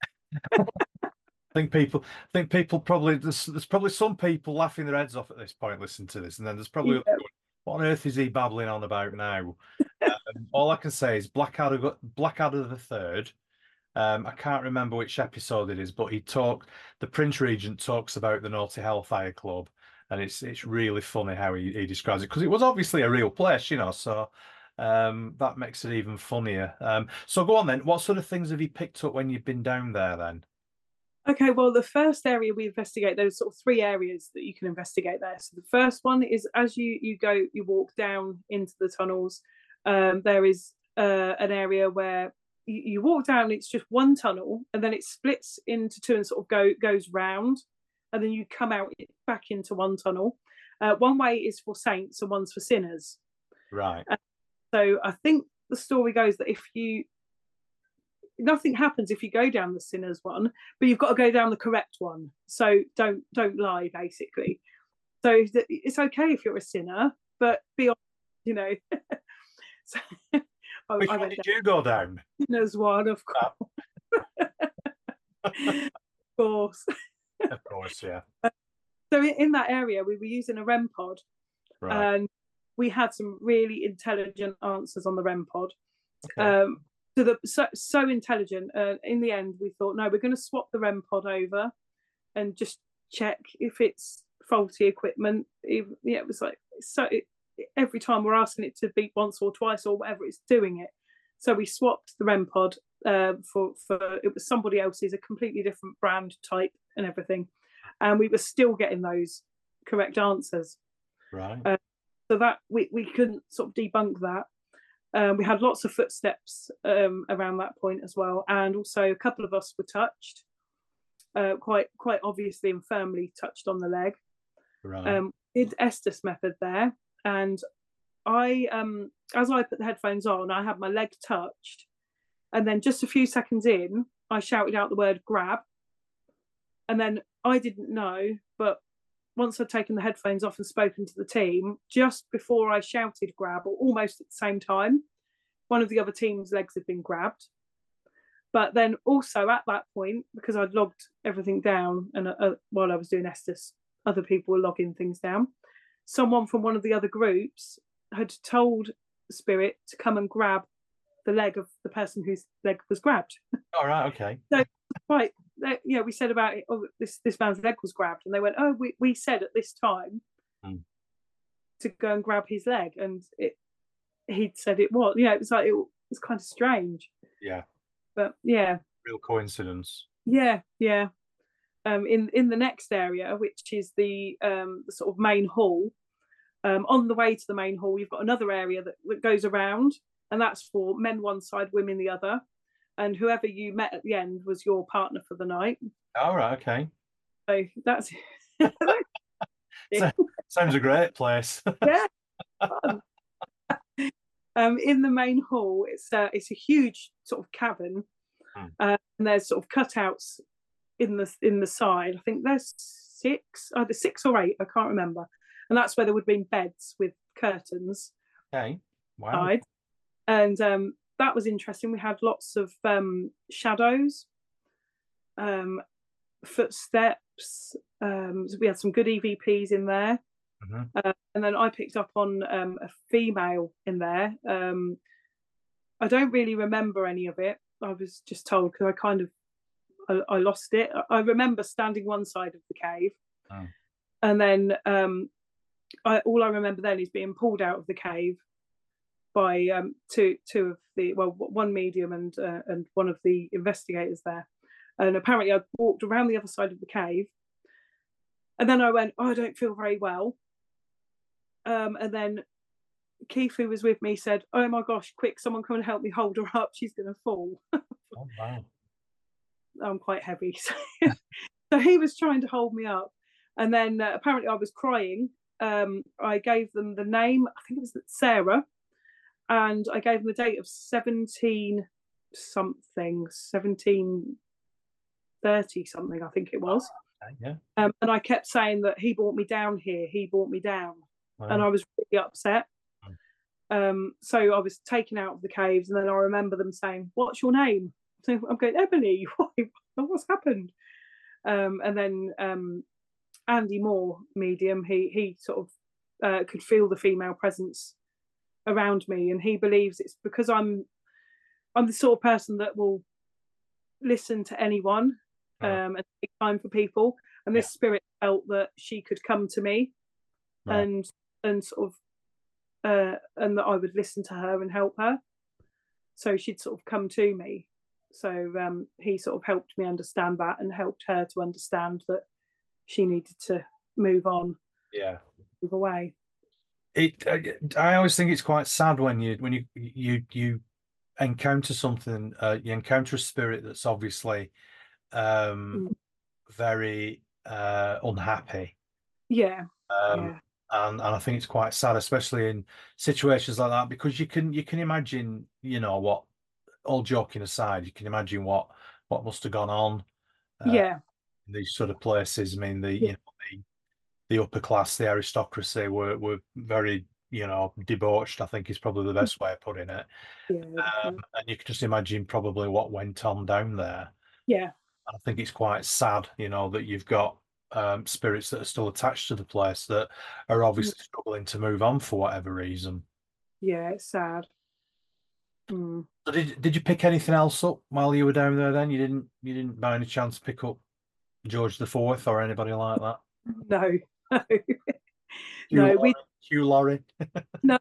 [SPEAKER 1] I think people I think people probably there's, there's probably some people laughing their heads off at this point listening to this, and then there's probably
[SPEAKER 2] Yeah.
[SPEAKER 1] what on earth is he babbling on about now? Um, all I can say is Blackadder Blackadder the Third. Um, I can't remember which episode it is, but he talked. The Prince Regent talks about the Naughty Hellfire Club, and it's it's really funny how he, he describes it because it was obviously a real place, you know. So um, that makes it even funnier. Um, so go on then. What sort of things have you picked up when you've been down there then?
[SPEAKER 2] Okay, well, the first area we investigate, there's sort of three areas that you can investigate there. So the first one is as you you go, you walk down into the tunnels. Um, there is uh, an area where you, you walk down. It's just one tunnel, and then it splits into two and sort of go goes round, and then you come out back into one tunnel. Uh, one way is for saints, and one's for sinners.
[SPEAKER 1] Right.
[SPEAKER 2] Uh, so I think the story goes that if you nothing happens if you go down the sinners one, but you've got to go down the correct one. So don't don't lie, basically. So it's okay if you're a sinner, but be honest, you know. So I,
[SPEAKER 1] Which
[SPEAKER 2] I
[SPEAKER 1] one
[SPEAKER 2] went
[SPEAKER 1] did
[SPEAKER 2] down
[SPEAKER 1] you go down?
[SPEAKER 2] sinners one, of course. course.
[SPEAKER 1] Of course, yeah.
[SPEAKER 2] So in that area, we were using a REM pod,
[SPEAKER 1] Right.
[SPEAKER 2] and we had some really intelligent answers on the REM pod.
[SPEAKER 1] Okay.
[SPEAKER 2] Um, so the so, so intelligent. Uh, in the end, we thought, no, we're going to swap the REM pod over and just check if it's faulty equipment. It, yeah, it was like so. It, every time we're asking it to beep once or twice or whatever, it's doing it. So we swapped the REM pod uh, for for it was somebody else's, a completely different brand, type, and everything, and we were still getting those correct answers.
[SPEAKER 1] Right.
[SPEAKER 2] Uh, so that we we couldn't sort of debunk that. Um, we had lots of footsteps um, around that point as well, and also a couple of us were touched, uh, quite quite obviously and firmly touched on the leg.
[SPEAKER 1] Right.
[SPEAKER 2] Um, did Estes method there, and I, um, as I put the headphones on, I had my leg touched, and then just a few seconds in, I shouted out the word grab, and then I didn't know, but once I'd taken the headphones off and spoken to the team, just before I shouted grab, or almost at the same time, one of the other team's legs had been grabbed. But then also at that point, because I'd logged everything down, and uh, while I was doing Estes, other people were logging things down, someone from one of the other groups had told Spirit to come and grab the leg of the person whose leg was grabbed.
[SPEAKER 1] All right. Okay.
[SPEAKER 2] So, right, yeah, we said about it, oh, this this man's leg was grabbed, and they went, oh, we, we said at this time
[SPEAKER 1] Hmm.
[SPEAKER 2] to go and grab his leg, and it he'd said it was. Yeah, it was like, it was kind of strange.
[SPEAKER 1] Yeah.
[SPEAKER 2] But yeah,
[SPEAKER 1] Real coincidence.
[SPEAKER 2] yeah, yeah. Um, in in the next area, which is the um the sort of main hall, um, on the way to the main hall, you've got another area that, that goes around, and that's for men one side, women the other, and whoever you met at the end was your partner for the night.
[SPEAKER 1] All right. Okay.
[SPEAKER 2] So that's
[SPEAKER 1] So, sounds a great place.
[SPEAKER 2] yeah. Fun. Um, in the main hall, it's a, it's a huge sort of cavern,
[SPEAKER 1] Hmm.
[SPEAKER 2] uh, and there's sort of cutouts in the in the side. I think there's six, either six or eight, I can't remember. And that's where there would have been beds with curtains.
[SPEAKER 1] Okay. Wow.
[SPEAKER 2] Side. And um, that was interesting. We had lots of um, shadows, um, footsteps. Um, so we had some good E V Ps in there.
[SPEAKER 1] Mm-hmm.
[SPEAKER 2] Uh, and then I picked up on um, a female in there. Um, I don't really remember any of it. I was just told because I kind of I, I lost it. I remember standing one side of the cave,
[SPEAKER 1] Oh.
[SPEAKER 2] and then um, I, all I remember then is being pulled out of the cave by um, two two of the well one medium and uh, and one of the investigators there. And apparently I walked around the other side of the cave, and then I went, oh, I don't feel very well. Um, and then Keith, who was with me, said, oh my gosh, quick, someone come and help me hold her up. She's going to fall.
[SPEAKER 1] Oh, wow.
[SPEAKER 2] I'm quite heavy. So, so he was trying to hold me up. And then uh, apparently I was crying. Um, I gave them the name, I think it was Sarah. And I gave them the date of seventeen something, seventeen thirty something, I think it was.
[SPEAKER 1] Okay, yeah.
[SPEAKER 2] Um, and I kept saying that he brought me down here, he brought me down. Wow. And I was really upset. Um, so I was taken out of the caves, and then I remember them saying, what's your name? So I'm going, Ebony, why? What's happened? Um, and then um, Andy Moore, medium, he he sort of uh, could feel the female presence around me, and he believes it's because I'm I'm the sort of person that will listen to anyone um, oh. and take time for people. And this yeah. spirit felt that she could come to me right. and and sort of uh, and that I would listen to her and help her. So she'd sort of come to me. So um, he sort of helped me understand that, and helped her to understand that she needed to move on.
[SPEAKER 1] Yeah,
[SPEAKER 2] move away.
[SPEAKER 1] It. I always think it's quite sad when you when you you you encounter something. Uh, you encounter a spirit that's obviously um, mm. very uh, unhappy.
[SPEAKER 2] Yeah.
[SPEAKER 1] Um,
[SPEAKER 2] yeah.
[SPEAKER 1] And, and I think it's quite sad, especially in situations like that, because you can you can imagine, you know, what, all joking aside, you can imagine what what must have gone on.
[SPEAKER 2] Uh, yeah.
[SPEAKER 1] In these sort of places. I mean, the
[SPEAKER 2] yeah.
[SPEAKER 1] you know the, the upper class, the aristocracy were were very, you know, debauched, I think is probably the best way of putting it.
[SPEAKER 2] Yeah.
[SPEAKER 1] Um, and you can just imagine probably what went on down there.
[SPEAKER 2] Yeah.
[SPEAKER 1] I think it's quite sad, you know, that you've got um, spirits that are still attached to the place that are
[SPEAKER 2] Mm,
[SPEAKER 1] obviously struggling to move on for whatever reason.
[SPEAKER 2] yeah, it's sad. Mm.
[SPEAKER 1] So did did you pick anything else up while you were down there? Then you didn't you didn't by any chance pick up George the Fourth or anybody like that?
[SPEAKER 2] No, no,
[SPEAKER 1] Hugh
[SPEAKER 2] no. We
[SPEAKER 1] Laurie, Hugh Laurie.
[SPEAKER 2] no,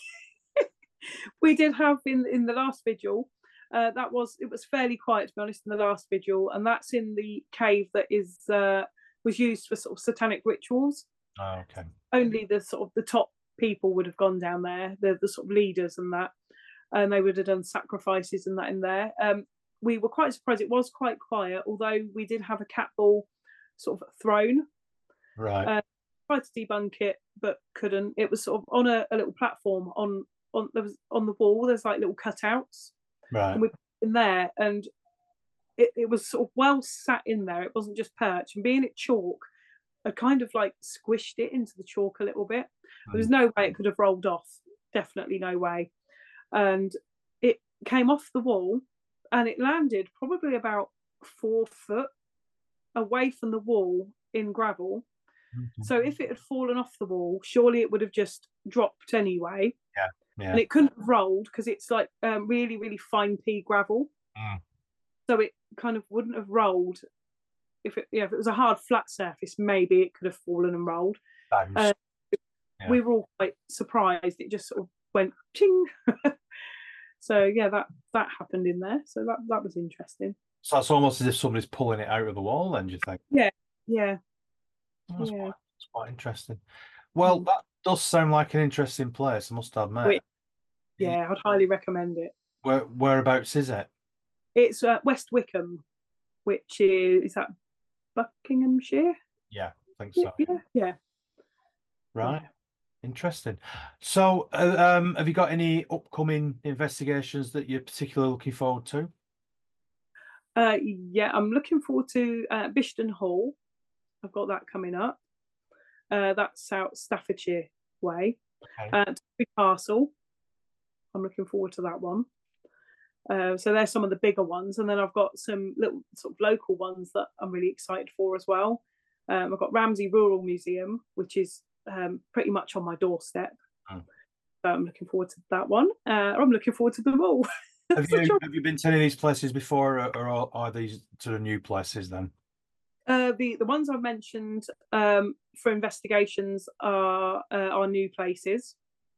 [SPEAKER 2] we did have in in the last vigil. Uh, that was it was fairly quiet, to be honest, in the last vigil, and that's in the cave that is uh, was used for sort of satanic rituals.
[SPEAKER 1] Oh, okay.
[SPEAKER 2] Only the sort of the top people would have gone down there, the the sort of leaders and that, and they would have done sacrifices and that in there. Um, we were quite surprised. It was quite quiet, although we did have a cat ball sort of thrown.
[SPEAKER 1] Right.
[SPEAKER 2] Uh, tried to debunk it, but couldn't. It was sort of on a, a little platform on on there was on the wall. There's like little cutouts,
[SPEAKER 1] Right.
[SPEAKER 2] and we put it in there, and it, it was sort of well sat in there. It wasn't just perch, and being it chalk, I kind of like squished it into the chalk a little bit. There was
[SPEAKER 1] Mm.
[SPEAKER 2] no way it could have rolled off. Definitely no way. And it came off the wall, and it landed probably about four foot away from the wall in gravel. So if it had fallen off the wall, surely it would have just dropped anyway.
[SPEAKER 1] Yeah. Yeah.
[SPEAKER 2] And it couldn't have rolled because it's like um, really, really fine pea gravel.
[SPEAKER 1] Mm.
[SPEAKER 2] So it kind of wouldn't have rolled. If it, yeah, if it was a hard flat surface, maybe it could have fallen and rolled.
[SPEAKER 1] Times.
[SPEAKER 2] Uh,
[SPEAKER 1] Yeah.
[SPEAKER 2] We were all quite surprised. It just sort of went ching. So yeah, that that happened in there. So that that was interesting.
[SPEAKER 1] So it's almost as if somebody's pulling it out of the wall, then, do you think?
[SPEAKER 2] Yeah, yeah,
[SPEAKER 1] Oh, that's
[SPEAKER 2] yeah.
[SPEAKER 1] quite, that's quite interesting. Well,
[SPEAKER 2] Mm.
[SPEAKER 1] that does sound like an interesting place, I must admit.
[SPEAKER 2] Wait, yeah, I'd highly recommend it.
[SPEAKER 1] Where whereabouts is it?
[SPEAKER 2] It's uh, West Wickham, which is is that Buckinghamshire?
[SPEAKER 1] Yeah, I think
[SPEAKER 2] Yeah,
[SPEAKER 1] so.
[SPEAKER 2] yeah, yeah.
[SPEAKER 1] Right.
[SPEAKER 2] Yeah.
[SPEAKER 1] Interesting. So, uh, um, have you got any upcoming investigations that you're particularly looking forward to?
[SPEAKER 2] Uh, yeah, I'm looking forward to uh, Bishton Hall. I've got that coming up. Uh, that's South Staffordshire way.
[SPEAKER 1] Okay.
[SPEAKER 2] Uh, Toby Castle. I'm looking forward to that one. Uh, so there's some of the bigger ones, and then I've got some little sort of local ones that I'm really excited for as well. Um, I've got Ramsey Rural Museum, which is um, pretty much on my doorstep.
[SPEAKER 1] Mm.
[SPEAKER 2] So I'm looking forward to that one. Uh, I'm looking forward to them all.
[SPEAKER 1] Have you have you been to any of these places before, or, or are these sort of new places then?
[SPEAKER 2] Uh, the the ones I've mentioned um, for investigations are uh, are new places.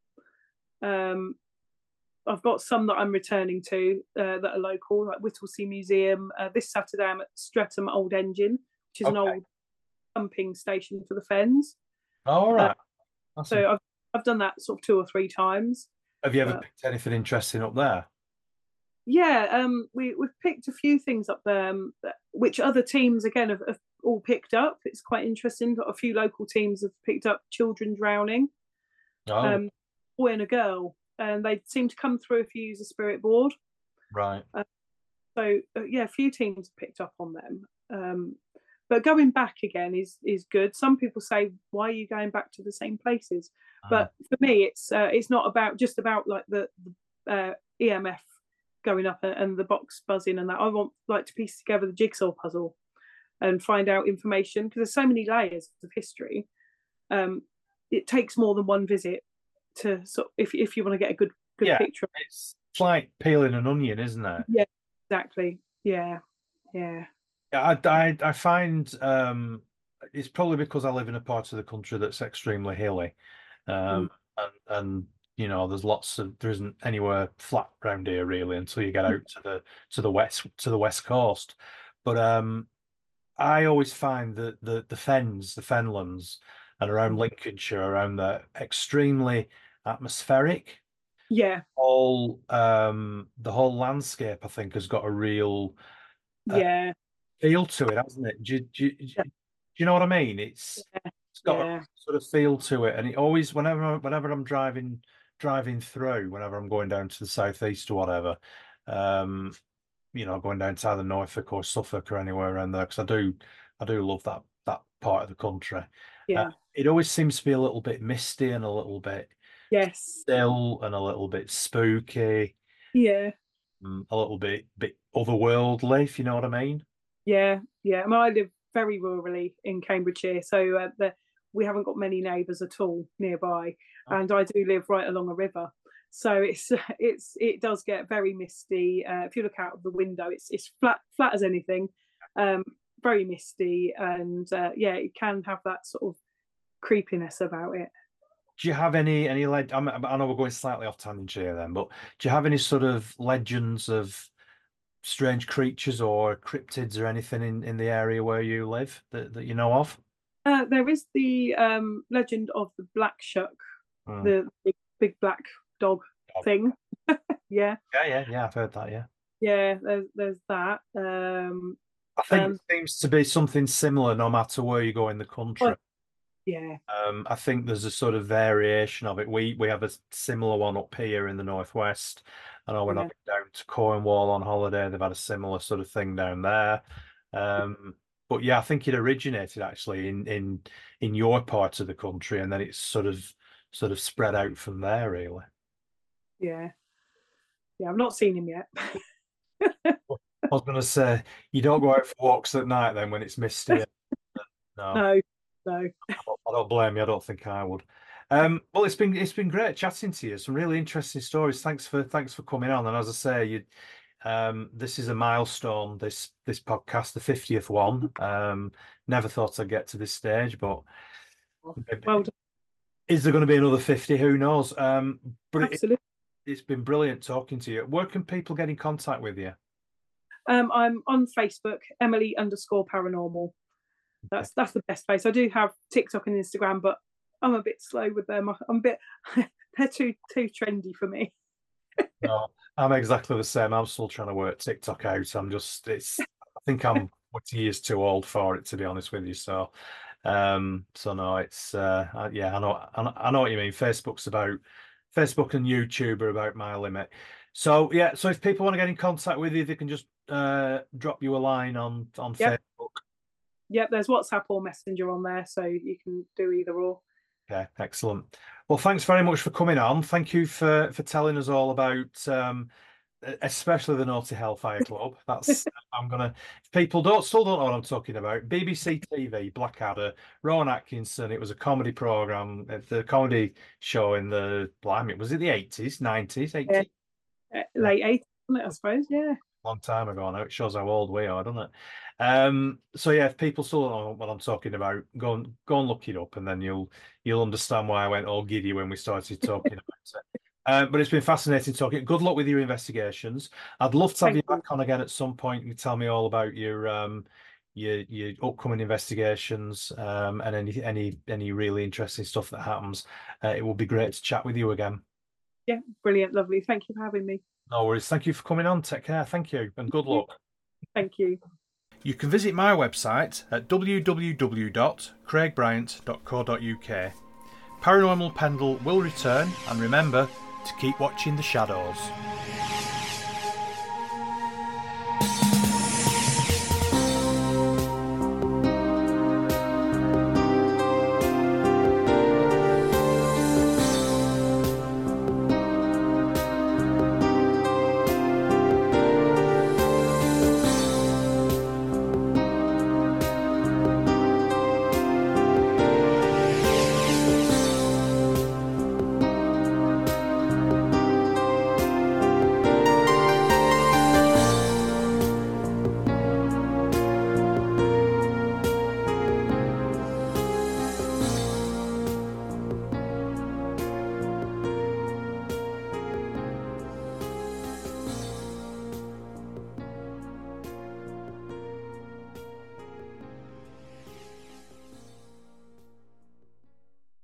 [SPEAKER 2] Um, I've got some that I'm returning to uh, that are local, like Whittlesea Museum. Uh, this Saturday I'm at Streatham Old Engine, which is
[SPEAKER 1] Okay.
[SPEAKER 2] an old pumping station for the Fens.
[SPEAKER 1] All right.
[SPEAKER 2] Uh, so I've I've done that sort of two or three times.
[SPEAKER 1] Have you ever
[SPEAKER 2] uh,
[SPEAKER 1] picked anything interesting up there?
[SPEAKER 2] Yeah, um, we we've picked a few things up there, um, which other teams again have, have all picked up. It's quite interesting. Got a few local teams have picked up children drowning,
[SPEAKER 1] Oh,
[SPEAKER 2] um, boy and a girl, and they seem to come through if you use a spirit board.
[SPEAKER 1] right.
[SPEAKER 2] Uh, so uh, yeah, a few teams picked up on them. Um, but going back again is is good. Some people say, "Why are you going back to the same places?"
[SPEAKER 1] Mm.
[SPEAKER 2] But for me, it's uh, it's not about just about like the, the uh, E M F going up and the box buzzing and that. I want like to piece together the jigsaw puzzle and find out information because there's so many layers of history. Um, it takes more than one visit to sort of, if if you want to get a good good
[SPEAKER 1] Yeah,
[SPEAKER 2] picture.
[SPEAKER 1] it's like peeling an onion, isn't it?
[SPEAKER 2] Yeah, exactly. Yeah, yeah.
[SPEAKER 1] Yeah, I, I, I find um, it's probably because I live in a part of the country that's extremely hilly, um,
[SPEAKER 2] Mm.
[SPEAKER 1] and, and you know, there's lots of there isn't anywhere flat around here really until you get out to the to the west to the west coast. But um, I always find that the the fens, the fenlands, and around
[SPEAKER 2] Mm.
[SPEAKER 1] Lincolnshire, around there, extremely atmospheric.
[SPEAKER 2] Yeah,
[SPEAKER 1] All um, the whole landscape, I think, has got a real uh,
[SPEAKER 2] yeah,
[SPEAKER 1] feel to it, hasn't it? Do, you- do, you- do,
[SPEAKER 2] yeah,
[SPEAKER 1] you- do you know what I mean? It's it's got a
[SPEAKER 2] yeah.
[SPEAKER 1] sort of feel to it, and it always whenever whenever I'm driving driving through, whenever I'm going down to the southeast or whatever, um, you know, going down to either Norfolk or Suffolk or anywhere around there, because I do I do love that that part of the country. Uh,
[SPEAKER 2] Yeah.
[SPEAKER 1] it always seems to be a little bit misty and a little bit
[SPEAKER 2] Yes.
[SPEAKER 1] still and a little bit spooky,
[SPEAKER 2] Yeah.
[SPEAKER 1] mm, a little bit bit otherworldly, if you know what I mean.
[SPEAKER 2] Yeah, yeah. I mean, I live very rurally in Cambridgeshire, so uh, the, we haven't got many neighbours at all nearby,
[SPEAKER 1] Okay.
[SPEAKER 2] and I do live right along a river, so it's it's it does get very misty. Uh, if you look out of the window, it's it's flat flat as anything, um, very misty, and uh, yeah, it can have that sort of creepiness about it.
[SPEAKER 1] Do you have any any leg? I'm, I know we're going slightly off tangent here then, but do you have any sort of legends of strange creatures or cryptids or anything in, in the area where you live that, that you know of?
[SPEAKER 2] Uh, there is the um, legend of the black shuck,
[SPEAKER 1] Mm.
[SPEAKER 2] the big, big black dog thing. Yeah,
[SPEAKER 1] Yeah, yeah, yeah. I've heard that. Yeah,
[SPEAKER 2] yeah. There's there's that. Um,
[SPEAKER 1] I think it
[SPEAKER 2] and
[SPEAKER 1] seems to be something similar no matter where you go in the country.
[SPEAKER 2] well, yeah,
[SPEAKER 1] Um, I think there's a sort of variation of it. We we have a similar one up here in the northwest. I know when I've
[SPEAKER 2] yeah,
[SPEAKER 1] been down to Cornwall on holiday, they've had a similar sort of thing down there. Um, but yeah, I think it originated actually in in in your part of the country, and then it's sort of sort of spread out from there, really.
[SPEAKER 2] yeah, yeah. I've not seen him yet.
[SPEAKER 1] I was going to say you don't go out for walks at night then when it's misty. No.
[SPEAKER 2] No, no.
[SPEAKER 1] I don't, I don't blame you. I don't think I would. Um, well, it's been it's been great chatting to you. Some really interesting stories. Thanks for thanks for coming on. And as I say, you um, this is a milestone. This this podcast, the fiftieth one. Um, never thought I'd get to this stage, but
[SPEAKER 2] Well done.
[SPEAKER 1] is there going to be another fifty? Who knows? Um, but it,
[SPEAKER 2] Absolutely.
[SPEAKER 1] it's been brilliant talking to you. Where can people get in contact with you?
[SPEAKER 2] Um, I'm on Facebook, Emily underscore paranormal.
[SPEAKER 1] Okay.
[SPEAKER 2] That's that's the best place. I do have TikTok and Instagram, but I'm a bit slow with them. I'm a bit they're too too trendy for me.
[SPEAKER 1] No, I'm exactly the same. I'm still trying to work TikTok out. I'm just, it's, I think I'm twenty years too old for it, to be honest with you. So, um, so no, it's, uh, I- yeah, I know, I know, I know what you mean. Facebook's about, Facebook and YouTube are about my limit. So, yeah, so if people want to get in contact with you, they can just uh, drop you a line on on
[SPEAKER 2] Yep.
[SPEAKER 1] Facebook.
[SPEAKER 2] Yep, there's WhatsApp or Messenger on there, so you can do either or.
[SPEAKER 1] Okay, excellent. Well, thanks very much for coming on. Thank you for for telling us all about um, especially the Naughty Hellfire Club. That's I'm gonna. If people don't still don't know what I'm talking about, B B C T V, Blackadder, Rowan Atkinson. It was a comedy program, uh, the comedy show in the blimey. Was it the eighties, nineties,
[SPEAKER 2] Yeah,
[SPEAKER 1] eighties?
[SPEAKER 2] late eighties, I suppose. Yeah.
[SPEAKER 1] Long time ago now. It shows how old we are, doesn't it? Um, so yeah, if people still don't know what I'm talking about, go and go and look it up, and then you'll you'll understand why I went all giddy when we started talking about it. Um, but it's been fascinating talking. Good luck with your investigations. I'd love to have
[SPEAKER 2] Thank
[SPEAKER 1] you
[SPEAKER 2] you.
[SPEAKER 1] back on again at some point and tell me all about your um your your upcoming investigations um and any any any really interesting stuff that happens. Uh, it will be great to chat with you again.
[SPEAKER 2] Yeah, brilliant, lovely. Thank you for having me.
[SPEAKER 1] No worries. Thank you for coming on. Take care. Thank you, and good luck.
[SPEAKER 2] Thank you.
[SPEAKER 1] You can visit my website at w w w dot craig bryant dot co dot u k. Paranormal Pendle will return, and remember to keep watching the shadows.